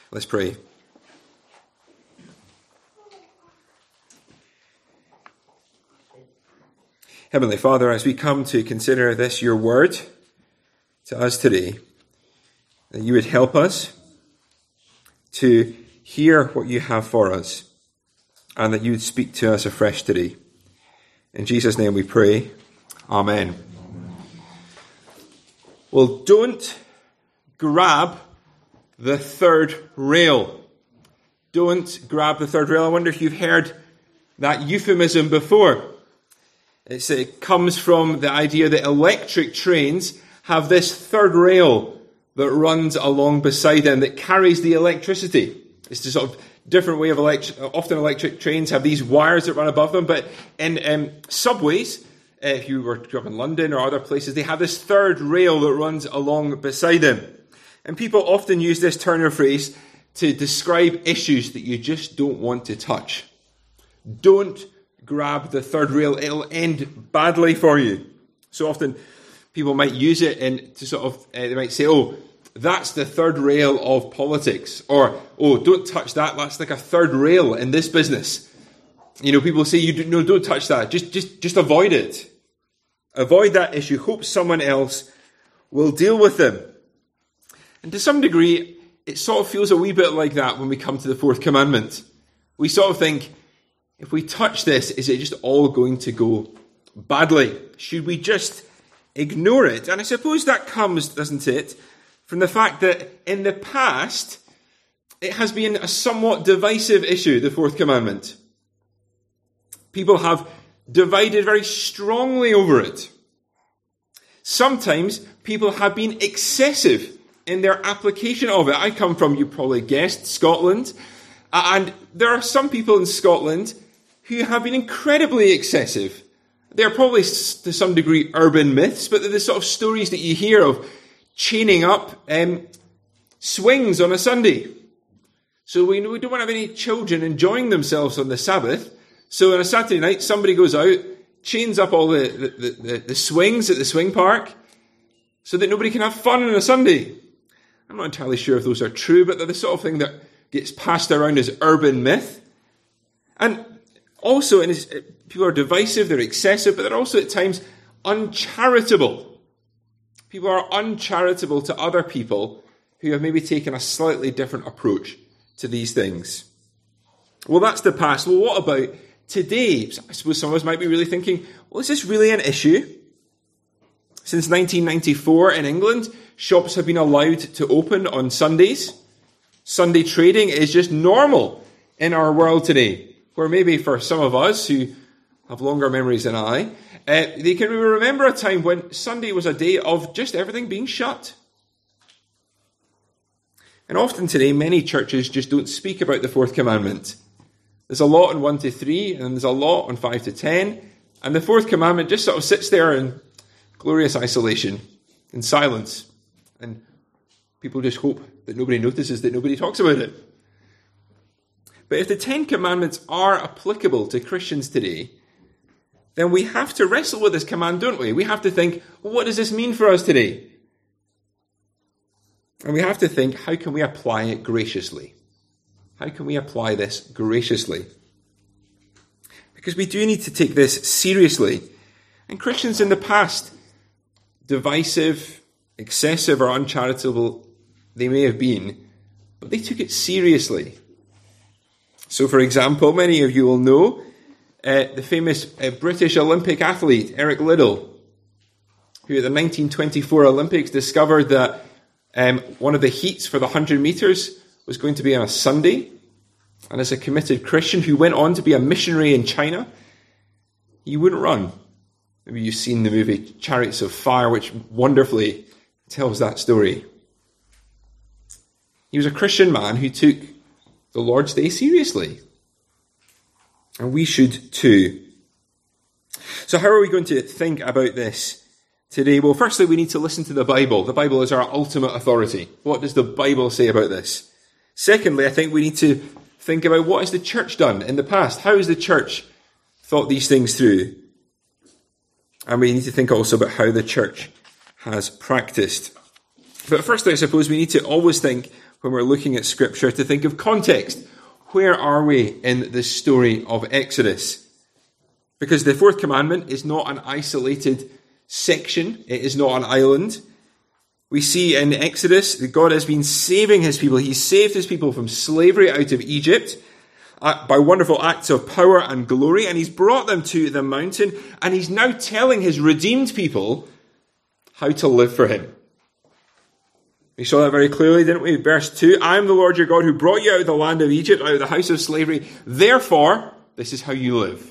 Let's pray. Heavenly Father, as we come to consider this, your word, to us today, that you would help us to hear what you have for us, and that you would speak to us afresh today. In Jesus' name we pray. Amen. Well, don't grab the third rail. Don't grab the third rail. I wonder if you've heard that euphemism before. It comes from the idea that electric trains have this third rail that runs along beside them that carries the electricity. It's a sort of different way of often electric trains have these wires that run above them, but in subways, if you were to go up in London or other places, they have this third rail that runs along beside them. And people often use this turn of phrase to describe issues that you just don't want to touch. Don't grab the third rail, it'll end badly for you. So often people might use it to sort of, they might say, oh, that's the third rail of politics. Or, oh, don't touch that, that's like a third rail in this business. You know, people say, don't touch that, just avoid it. Avoid that issue, hope someone else will deal with them. And to some degree, it sort of feels a wee bit like that when we come to the fourth commandment. We sort of think, if we touch this, is it just all going to go badly? Should we just ignore it? And I suppose that comes, doesn't it, from the fact that in the past, it has been a somewhat divisive issue, the fourth commandment. People have divided very strongly over it. Sometimes people have been excessive in their application of it. I come from, you probably guessed, Scotland. And there are some people in Scotland who have been incredibly excessive. They're probably, to some degree, urban myths, but they're the sort of stories that you hear of chaining up swings on a Sunday. So we don't want to have any children enjoying themselves on the Sabbath. So on a Saturday night, somebody goes out, chains up all the swings at the swing park so that nobody can have fun on a Sunday. I'm not entirely sure if those are true, but they're the sort of thing that gets passed around as urban myth. And also, people are divisive, they're excessive, but they're also at times uncharitable. People are uncharitable to other people who have maybe taken a slightly different approach to these things. Well, that's the past. Well, what about today? I suppose some of us might be really thinking, well, is this really an issue? Since 1994 in England, shops have been allowed to open on Sundays. Sunday trading is just normal in our world today, where maybe for some of us who have longer memories than I, they can remember a time when Sunday was a day of just everything being shut. And often today, many churches just don't speak about the fourth commandment. There's a lot on 1 to 3, and there's a lot on 5 to 10, and the fourth commandment just sort of sits there in glorious isolation, in silence, and people just hope that nobody notices, that nobody talks about it. But if the 10 commandments are applicable to Christians today, then we have to wrestle with this command, don't we? We have to think, well, what does this mean for us today? And we have to think, how can we apply it graciously? How can we apply this graciously? Because we do need to take this seriously. And Christians in the past, divisive, excessive, or uncharitable they may have been, but they took it seriously. So, for example, many of you will know the famous British Olympic athlete, Eric Liddell, who at the 1924 Olympics discovered that one of the heats for the 100 meters was going to be on a Sunday. And as a committed Christian who went on to be a missionary in China, he wouldn't run. Maybe you've seen the movie Chariots of Fire, which wonderfully tells that story. He was a Christian man who took the Lord's Day seriously. And we should too. So how are we going to think about this today? Well, firstly, we need to listen to the Bible. The Bible is our ultimate authority. What does the Bible say about this? Secondly, I think we need to think about what has the church done in the past. How has the church thought these things through? And we need to think also about how the church has practiced. But firstly, I suppose we need to always think, when we're looking at Scripture, to think of context. Where are we in the story of Exodus? Because the fourth commandment is not an isolated section. It is not an island. We see in Exodus that God has been saving his people. He saved his people from slavery out of Egypt by wonderful acts of power and glory, and he's brought them to the mountain, and he's now telling his redeemed people how to live for him. We saw that very clearly, didn't we? Verse 2, I am the Lord your God who brought you out of the land of Egypt, out of the house of slavery. Therefore, this is how you live.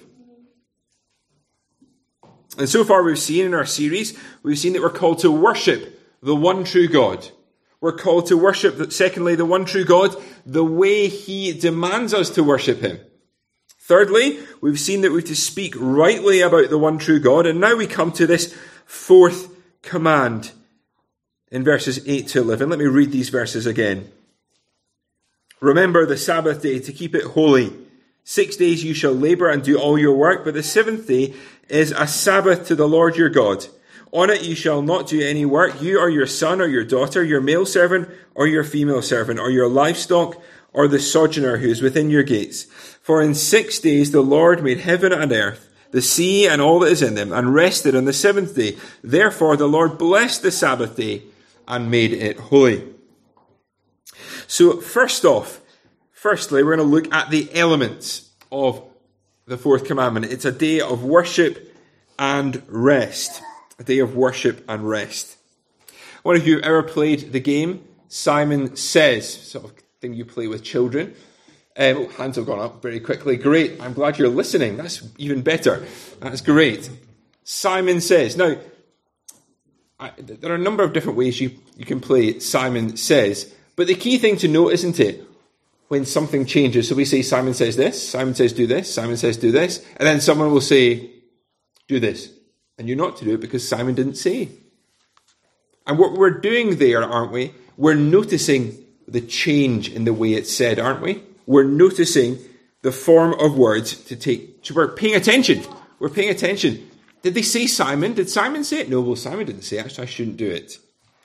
And so far we've seen in our series, we've seen that we're called to worship the one true God. We're called to worship, secondly, the one true God, the way he demands us to worship him. Thirdly, we've seen that we're to speak rightly about the one true God. And now we come to this fourth command in verses 8 to 11. Let me read these verses again. Remember the Sabbath day to keep it holy. 6 days you shall labor and do all your work, but the seventh day is a Sabbath to the Lord your God. On it you shall not do any work, you or your son or your daughter, your male servant or your female servant, or your livestock, or the sojourner who is within your gates. For in 6 days the Lord made heaven and earth, the sea and all that is in them, and rested on the seventh day. Therefore the Lord blessed the Sabbath day and made it holy. So firstly, we're going to look at the elements of the fourth commandment. It's a day of worship and rest. A day of worship and rest. One of you ever played the game Simon Says, sort of thing you play with children? Hands have gone up very quickly. Great. I'm glad you're listening. That's even better. That's great. Simon Says. Now, there are a number of different ways you can play Simon Says. But the key thing to note, isn't it, when something changes? So we say Simon says this, Simon says do this, Simon says do this, and then someone will say do this. And you're not to do it because Simon didn't say. And what we're doing there, aren't we? We're noticing the change in the way it's said, aren't we? We're noticing the form of words to take. So we're paying attention. We're paying attention. Did they say Simon? Did Simon say it? No, well, Simon didn't say it, so I shouldn't do it.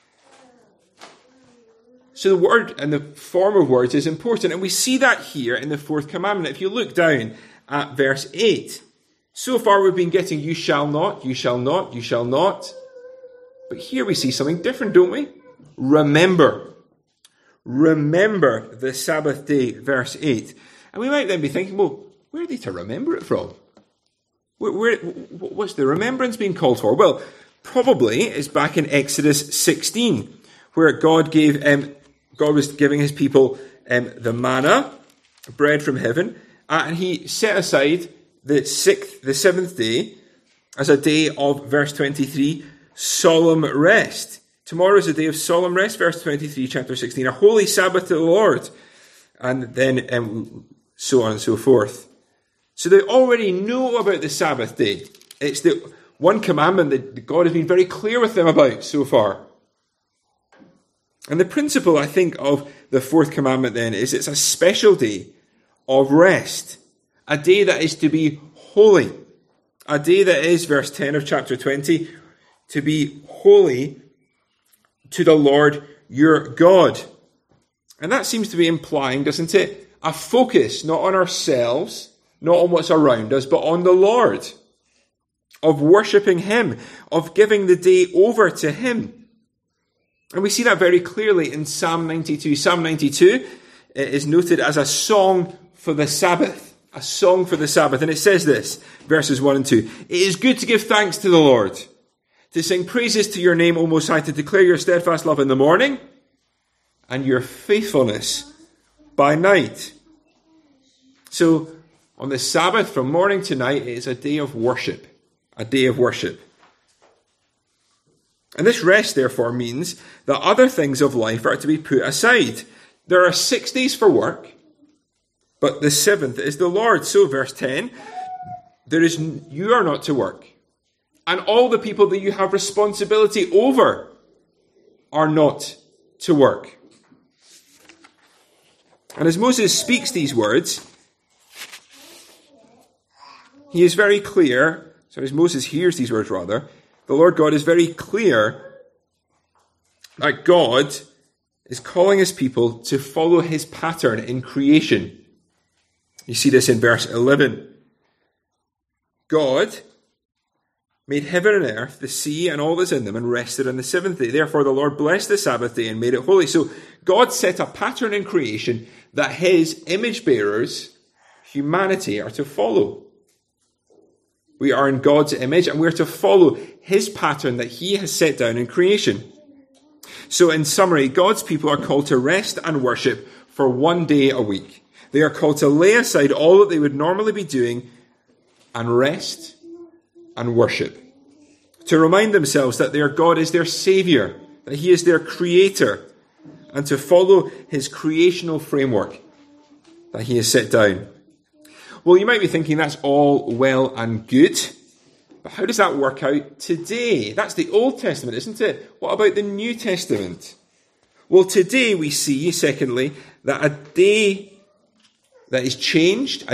So the word and the form of words is important. And we see that here in the fourth commandment. If you look down at verse 8, so far we've been getting you shall not, you shall not, you shall not. But here we see something different, don't we? Remember. Remember the Sabbath day, verse 8. And we might then be thinking, well, where are they to remember it from? What's the remembrance being called for? Well, probably it's back in Exodus 16, where God was giving his people the manna, bread from heaven, and he set aside the seventh day as a day of, verse 23, solemn rest. Tomorrow is a day of solemn rest, verse 23, chapter 16, a holy Sabbath to the Lord. And then so on and so forth. So they already know about the Sabbath day. It's the one commandment that God has been very clear with them about so far. And the principle, I think, of the fourth commandment then is it's a special day of rest. A day that is to be holy. A day that is, verse 10 of chapter 20, to be holy to the Lord your God. And that seems to be implying, doesn't it, a focus not on ourselves, not on what's around us, but on the Lord. Of worshipping him, of giving the day over to him. And we see that very clearly in Psalm 92. Psalm 92 is noted as a song for the Sabbath. A song for the Sabbath. And it says this, verses 1 and 2. It is good to give thanks to the Lord, to sing praises to your name, O Most High, to declare your steadfast love in the morning and your faithfulness by night. So, on the Sabbath, from morning to night, it is a day of worship. A day of worship. And this rest, therefore, means that other things of life are to be put aside. There are 6 days for work, but the seventh is the Lord. So, verse 10, you are not to work. And all the people that you have responsibility over are not to work. And as Moses speaks these words, he is very clear, so as Moses hears these words rather, the Lord God is very clear that God is calling his people to follow his pattern in creation. You see this in verse 11. God made heaven and earth, the sea and all that's in them, and rested on the seventh day. Therefore the Lord blessed the Sabbath day and made it holy. So God set a pattern in creation that his image bearers, humanity, are to follow. We are in God's image and we're to follow his pattern that he has set down in creation. So in summary, God's people are called to rest and worship for one day a week. They are called to lay aside all that they would normally be doing and rest and worship. To remind themselves that their God is their Saviour, that he is their Creator, and to follow his creational framework that he has set down. Well, you might be thinking that's all well and good, but how does that work out today? That's the Old Testament, isn't it? What about the New Testament? Well, today we see, secondly, that a day that is changed,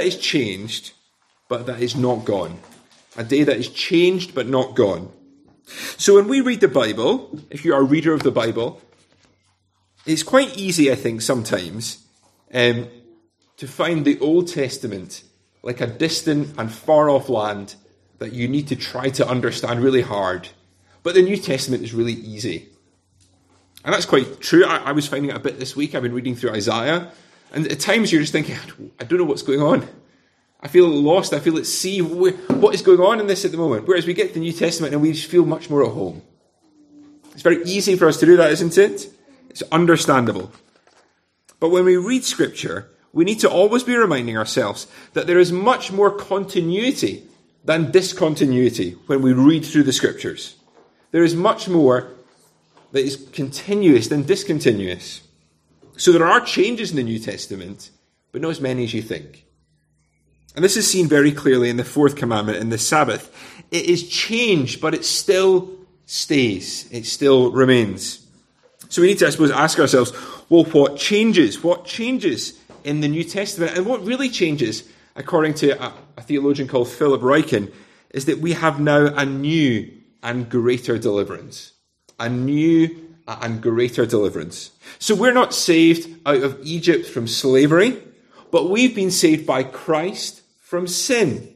but that is not gone. A day that is changed but not gone. So when we read the Bible, if you are a reader of the Bible, it's quite easy, I think, sometimes to find the Old Testament like a distant and far-off land that you need to try to understand really hard. But the New Testament is really easy. And that's quite true. I was finding it a bit this week. I've been reading through Isaiah. And at times you're just thinking, I don't know what's going on. I feel lost. I feel at sea. What is going on in this at the moment? Whereas we get to the New Testament and we just feel much more at home. It's very easy for us to do that, isn't it? It's understandable. But when we read Scripture, we need to always be reminding ourselves that there is much more continuity than discontinuity when we read through the Scriptures. There is much more that is continuous than discontinuous. So there are changes in the New Testament, but not as many as you think. And this is seen very clearly in the fourth commandment, in the Sabbath. It is changed, but it still stays. It still remains. So we need to, I suppose, ask ourselves, well, what changes? What changes in the New Testament? And what really changes, according to a theologian called Philip Ryken, is that we have now a new and greater deliverance. A new and greater deliverance. So we're not saved out of Egypt from slavery, but we've been saved by Christ from sin.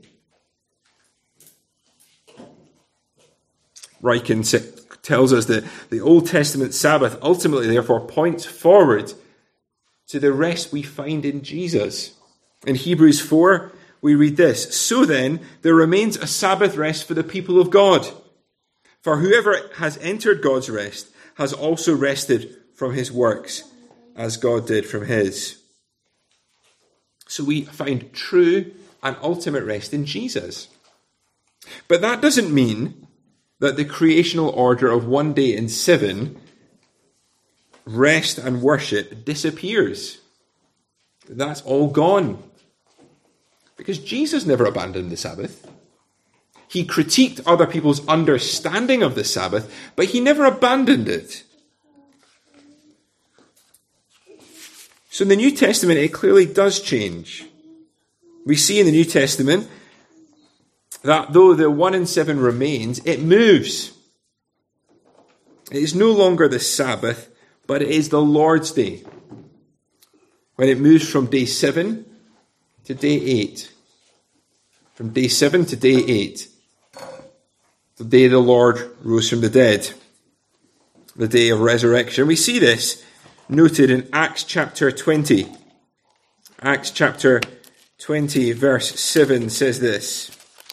Ryken tells us that the Old Testament Sabbath ultimately, therefore, points forward to the rest we find in Jesus. In Hebrews 4, we read this: So then, there remains a Sabbath rest for the people of God. For whoever has entered God's rest has also rested from his works, as God did from his. So we find true and ultimate rest in Jesus. But that doesn't mean that the creational order of 1 day in 7, rest and worship, disappears. That's all gone. Because Jesus never abandoned the Sabbath. He critiqued other people's understanding of the Sabbath, but he never abandoned it. So in the New Testament, it clearly does change. We see in the New Testament that though the 1 in 7 remains, it moves. It is no longer the Sabbath, but it is the Lord's Day. When it moves from day 7 to day 8. From day 7 to day 8. The day the Lord rose from the dead. The day of resurrection. We see this noted in Acts chapter 20. Acts chapter 20 verse 7 says this: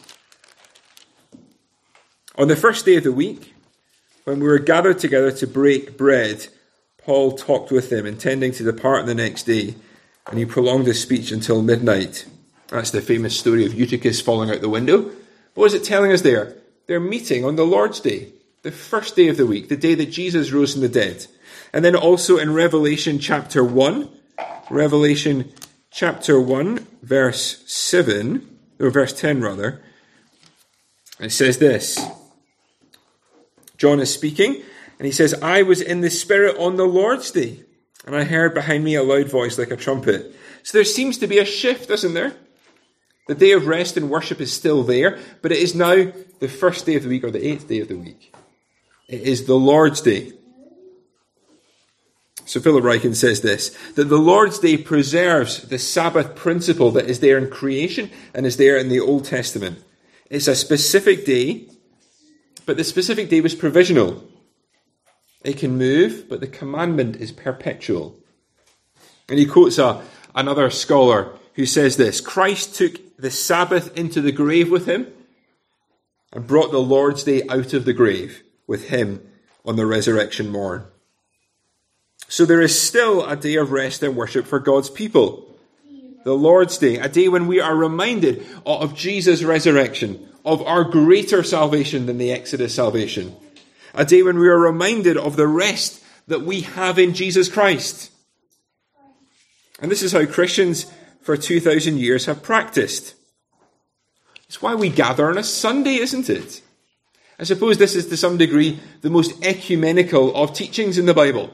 On the first day of the week, when we were gathered together to break bread, Paul talked with them, intending to depart the next day, and he prolonged his speech until midnight. That's the famous story of Eutychus falling out the window. What is it telling us there? They're meeting on the Lord's Day, the first day of the week, the day that Jesus rose from the dead. And then also in Revelation chapter 1, Revelation chapter 1, verse 7, or verse 10 rather, it says this. John is speaking, and he says, I was in the Spirit on the Lord's Day, and I heard behind me a loud voice like a trumpet. So there seems to be a shift, isn't there? The day of rest and worship is still there, but it is now the first day of the week, or the 8th day of the week. It is the Lord's Day. So Philip Ryken says this, that the Lord's Day preserves the Sabbath principle that is there in creation and is there in the Old Testament. It's a specific day, but the specific day was provisional. It can move, but the commandment is perpetual. And he quotes another scholar who says this, Christ took the Sabbath into the grave with him and brought the Lord's Day out of the grave with him on the resurrection morn. So there is still a day of rest and worship for God's people. The Lord's Day, a day when we are reminded of Jesus' resurrection, of our greater salvation than the Exodus salvation. A day when we are reminded of the rest that we have in Jesus Christ. And this is how Christians for 2,000 years have practiced. It's why we gather on a Sunday, isn't it? I suppose this is to some degree the most ecumenical of teachings in the Bible.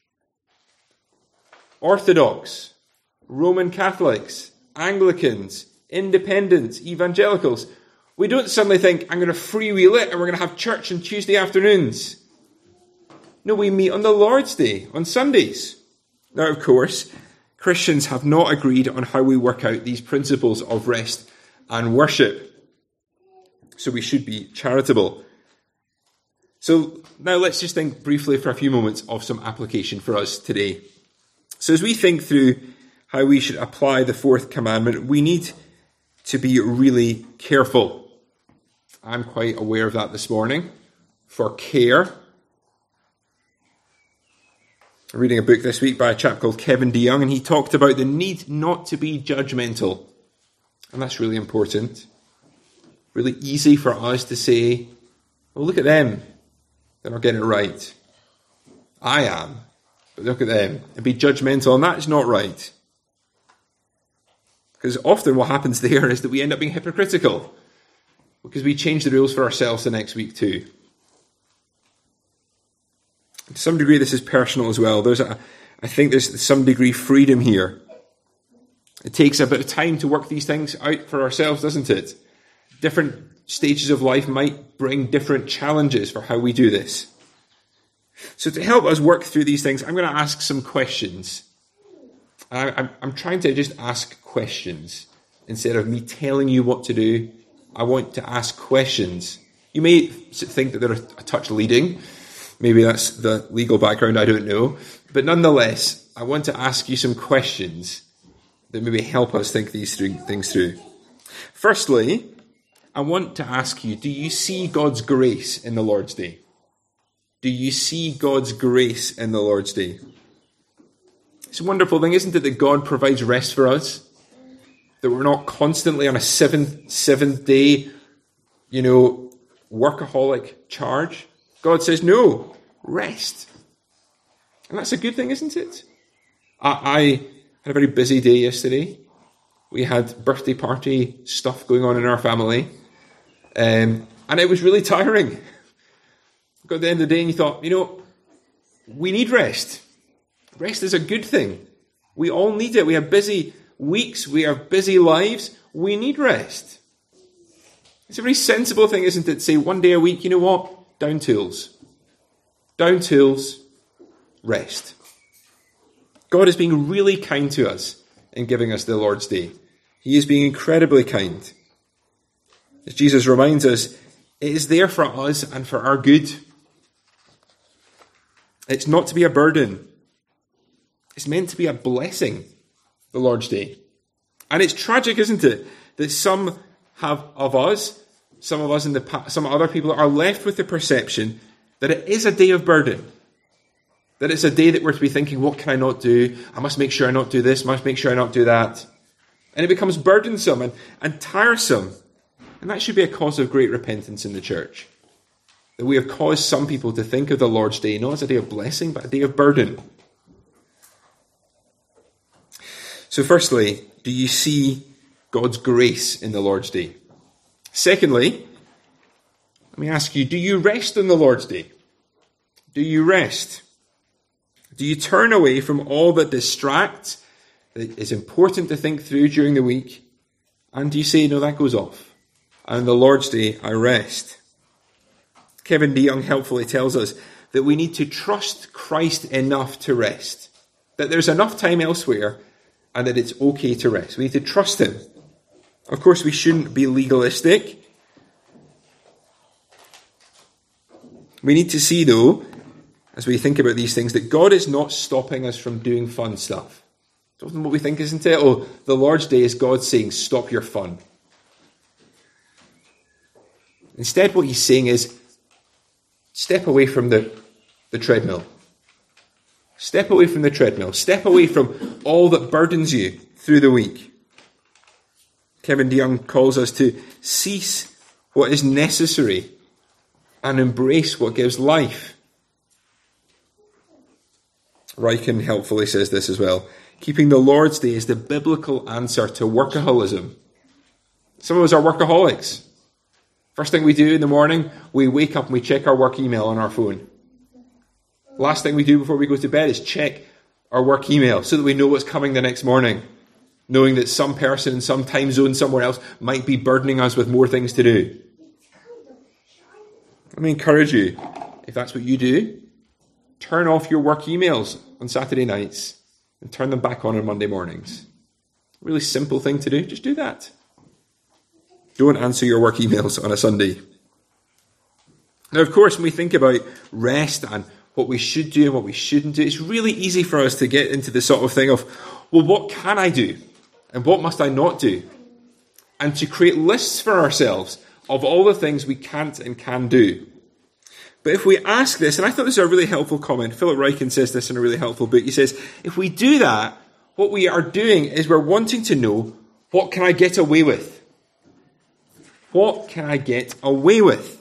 Orthodox, Roman Catholics, Anglicans, Independents, Evangelicals. We don't suddenly think, I'm going to freewheel it and we're going to have church on Tuesday afternoons. No, we meet on the Lord's Day, on Sundays. Now, of course, Christians have not agreed on how we work out these principles of rest and worship. So we should be charitable. So now let's just think briefly for a few moments of some application for us today. So as we think through how we should apply the fourth commandment, we need to be really careful. I'm quite aware of that this morning. For care. I'm reading a book this week by a chap called Kevin DeYoung, and he talked about the need not to be judgmental. And that's really important. Really easy for us to say, well, look at them. They're not getting it right. I am. But look at them. And be judgmental, and that is not right. Because often what happens there is that we end up being hypocritical. Because we change the rules for ourselves the next week too. To some degree this is personal as well. I think there's some degree freedom here. It takes a bit of time to work these things out for ourselves, doesn't it? Different stages of life might bring different challenges for how we do this. So to help us work through these things, I'm going to ask some questions. I'm trying to just ask questions. Instead of me telling you what to do, I want to ask questions. You may think that they're a touch leading. Maybe that's the legal background, I don't know. But nonetheless, I want to ask you some questions that maybe help us think these things through. Firstly, I want to ask you, do you see God's grace in the Lord's Day? Do you see God's grace in the Lord's Day? It's a wonderful thing, isn't it, that God provides rest for us? That we're not constantly on a seventh day, workaholic charge. God says, no, rest. And that's a good thing, isn't it? I had a very busy day yesterday. We had birthday party stuff going on in our family. And it was really tiring. Got to the end of the day and you thought, we need rest. Rest is a good thing. We all need it. We have busy weeks. We have busy lives. We need rest. It's a very sensible thing, isn't it? To say one day a week, you know what? Down tools. Down tools. Rest. God is being really kind to us in giving us the Lord's Day. He is being incredibly kind. As Jesus reminds us, it is there for us and for our good. It's not to be a burden. It's meant to be a blessing, the Lord's Day. And it's tragic, isn't it, that some other people are left with the perception that it is a day of burden. That it's a day that we're to be thinking, what can I not do? I must make sure I not do this, must make sure I not do that. And it becomes burdensome and tiresome. And that should be a cause of great repentance in the church. That we have caused some people to think of the Lord's Day not as a day of blessing, but a day of burden. So firstly, do you see God's grace in the Lord's Day? Secondly, let me ask you, do you rest on the Lord's Day? Do you rest? Do you turn away from all that distracts, that is important to think through during the week? And do you say, no, that goes off. And on the Lord's Day, I rest. Kevin DeYoung helpfully tells us that we need to trust Christ enough to rest. That there's enough time elsewhere and that it's okay to rest. We need to trust him. Of course, we shouldn't be legalistic. We need to see, though, as we think about these things, that God is not stopping us from doing fun stuff. It's often what we think, isn't it? Oh, the Lord's Day is God saying, stop your fun. Instead, what he's saying is, step away from the treadmill. Step away from the treadmill. Step away from all that burdens you through the week. Kevin DeYoung calls us to cease what is necessary and embrace what gives life. Ryken helpfully says this as well. Keeping the Lord's Day is the biblical answer to workaholism. Some of us are workaholics. First thing we do in the morning, we wake up and we check our work email on our phone. Last thing we do before we go to bed is check our work email so that we know what's coming the next morning, knowing that some person in some time zone somewhere else might be burdening us with more things to do. Let me encourage you, if that's what you do, turn off your work emails on Saturday nights and turn them back on Monday mornings. Really simple thing to do. Just do that. Don't answer your work emails on a Sunday. Now, of course, when we think about rest and what we should do and what we shouldn't do, it's really easy for us to get into the sort of thing of, well, what can I do? And what must I not do? And to create lists for ourselves of all the things we can't and can do. But if we ask this, and I thought this is a really helpful comment, Philip Ryken says this in a really helpful book, he says, if we do that, what we are doing is we're wanting to know, what can I get away with? What can I get away with?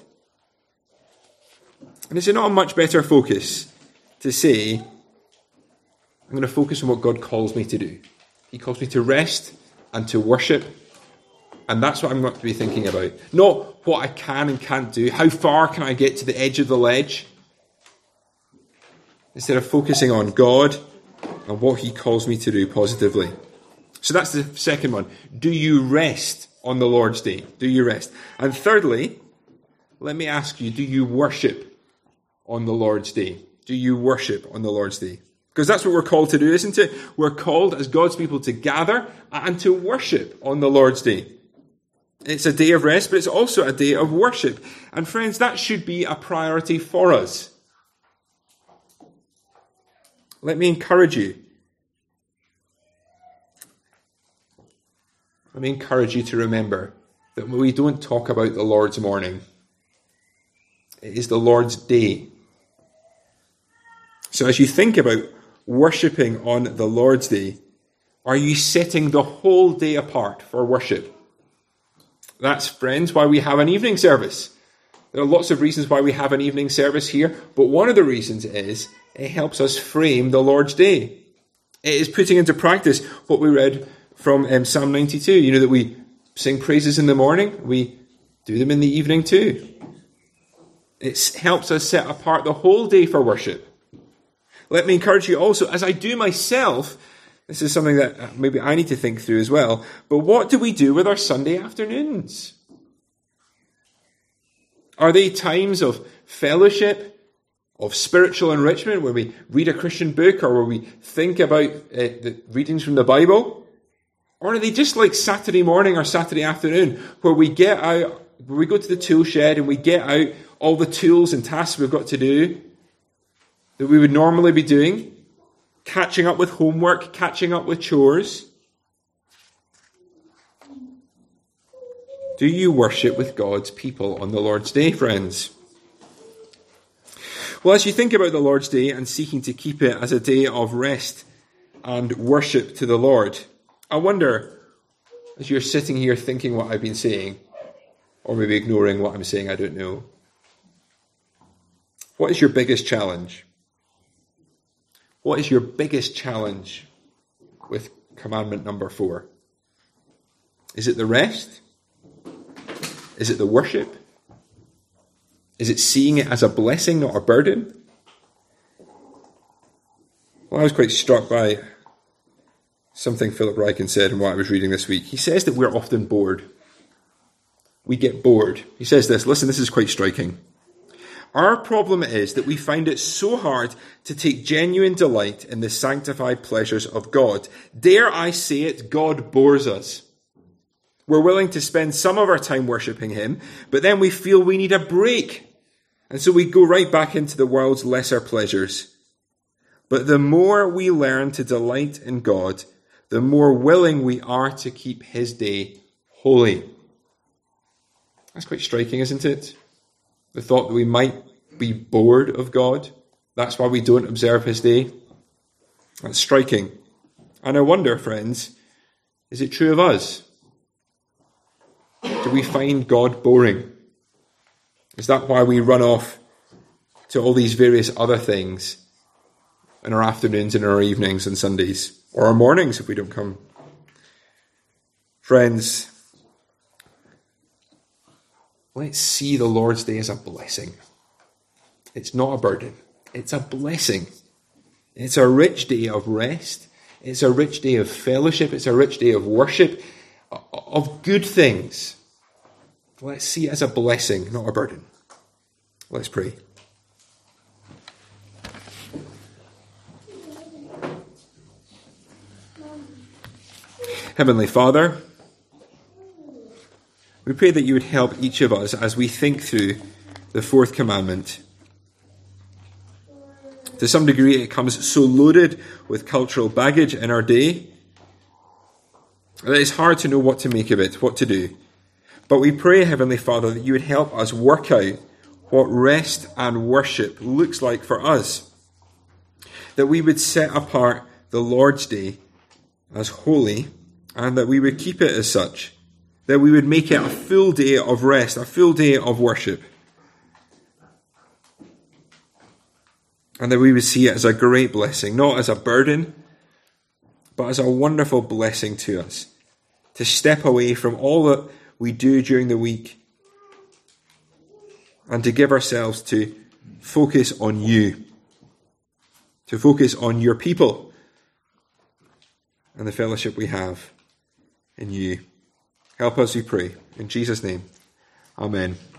And is it not a much better focus to say, I'm going to focus on what God calls me to do? He calls me to rest and to worship. And that's what I'm going to be thinking about. Not what I can and can't do. How far can I get to the edge of the ledge? Instead of focusing on God and what he calls me to do positively. So that's the second one. Do you rest on the Lord's Day? Do you rest? And thirdly, let me ask you, do you worship on the Lord's Day? Do you worship on the Lord's Day? Because that's what we're called to do, isn't it? We're called as God's people to gather and to worship on the Lord's Day. It's a day of rest, but it's also a day of worship. And friends, that should be a priority for us. Let me encourage you. Let me encourage you to remember that we don't talk about the Lord's morning. It is the Lord's day. So as you think about worshipping on the Lord's Day, are you setting the whole day apart for worship? That's, friends, why we have an evening service. There are lots of reasons why we have an evening service here, but one of the reasons is it helps us frame the Lord's Day. It is putting into practice what we read from Psalm 92. You know that we sing praises in the morning, we do them in the evening too. It helps us set apart the whole day for worship. Let me encourage you also, as I do myself, this is something that maybe I need to think through as well, but what do we do with our Sunday afternoons? Are they times of fellowship, of spiritual enrichment, where we read a Christian book or where we think about the readings from the Bible? Or are they just like Saturday morning or Saturday afternoon, where we get out, where we go to the tool shed and we get out all the tools and tasks we've got to do that we would normally be doing, catching up with homework, catching up with chores? Do you worship with God's people on the Lord's Day, friends? Well, as you think about the Lord's Day and seeking to keep it as a day of rest and worship to the Lord, I wonder, as you're sitting here thinking what I've been saying, or maybe ignoring what I'm saying, I don't know, what is your biggest challenge? What is your biggest challenge with commandment number 4? Is it the rest? Is it the worship? Is it seeing it as a blessing, not a burden? Well, I was quite struck by something Philip Ryken said in what I was reading this week. He says that we're often bored. We get bored. He says this. Listen, this is quite striking. Our problem is that we find it so hard to take genuine delight in the sanctified pleasures of God. Dare I say it, God bores us. We're willing to spend some of our time worshipping him, but then we feel we need a break. And so we go right back into the world's lesser pleasures. But the more we learn to delight in God, the more willing we are to keep his day holy. That's quite striking, isn't it? The thought that we might be bored of God. That's why we don't observe his day. That's striking. And I wonder, friends, is it true of us? Do we find God boring? Is that why we run off to all these various other things in our afternoons and our evenings and Sundays, or our mornings if we don't come? Friends, let's see the Lord's Day as a blessing. It's not a burden. It's a blessing. It's a rich day of rest. It's a rich day of fellowship. It's a rich day of worship, of good things. Let's see it as a blessing, not a burden. Let's pray. Heavenly Father, we pray that you would help each of us as we think through the fourth commandment. To some degree, it comes so loaded with cultural baggage in our day that it's hard to know what to make of it, what to do. But we pray, Heavenly Father, that you would help us work out what rest and worship looks like for us. That we would set apart the Lord's Day as holy, and that we would keep it as such. That we would make it a full day of rest, a full day of worship. And that we would see it as a great blessing, not as a burden, but as a wonderful blessing to us. To step away from all that we do during the week and to give ourselves to focus on you. To focus on your people and the fellowship we have in you. Help us, we pray. In Jesus' name, amen.